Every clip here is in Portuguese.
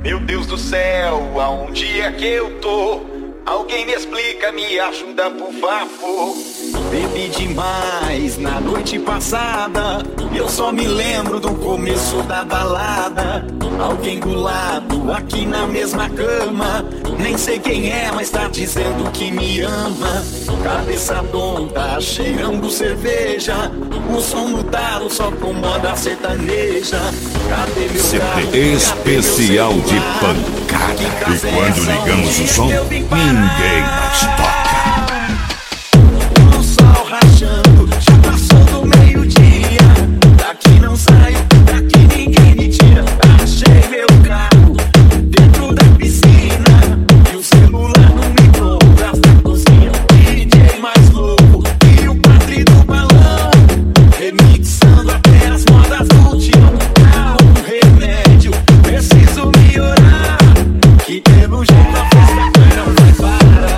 Meu Deus do céu, aonde é que eu tô? Alguém me explica, me ajuda por favor. Bebi demais na noite passada, eu só me lembro do começo da balada. Alguém do lado, aqui na mesma cama, nem sei quem é, mas tá dizendo que me ama. Cabeça tonta, cheirando cerveja, o som no talo só com moda sertaneja. Cadê meu carro? CD especial de pancada. E quando ligamos o som, ninguém mais toca. O sol rachando, já passou do meio-dia. Daqui não saio, daqui ninguém me tira. Achei meu carro dentro da piscina e o celular no micro-ondas da cozinha. DJ mais louco e o padre do balão, remixando até as modas do tiro. Dá um remédio, preciso melhorar, que pelo jeito a festa não vai parar.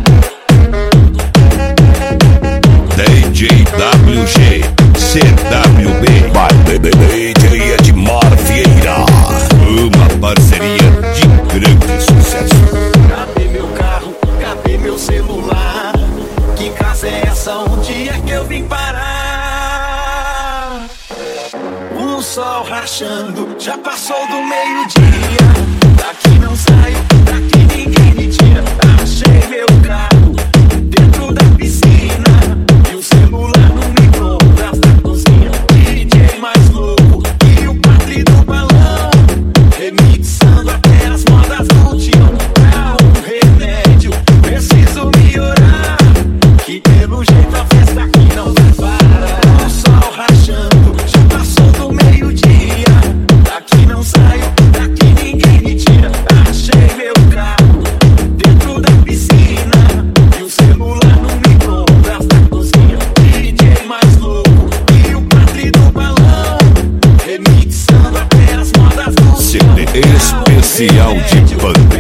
DJ WG, CWB, DJ Edmar Vieira. Uma parceria de grande sucesso. Cadê meu carro? Cadê meu celular? Que casa é essa? Onde é que eu vim parar? O sol rachando, já passou do meio-dia. Daqui não saio, daqui ninguém me tira. Achei meu carro dentro da piscina e o celular no micro-ondas da cozinha. DJ mais louco e o padre do balão, remixando até as modas do tiro. Dá um remédio, preciso melhorar, que pelo jeito a festa aqui não vai parar. O sol rachando, já passou do meio-dia. Daqui não saio, daqui ninguém me tira. Achei meu carro dentro da piscina e o celular no micro-ondas da cozinha. DJ mais louco e o padre do balão, remixando até as modas do CD especial de pancada.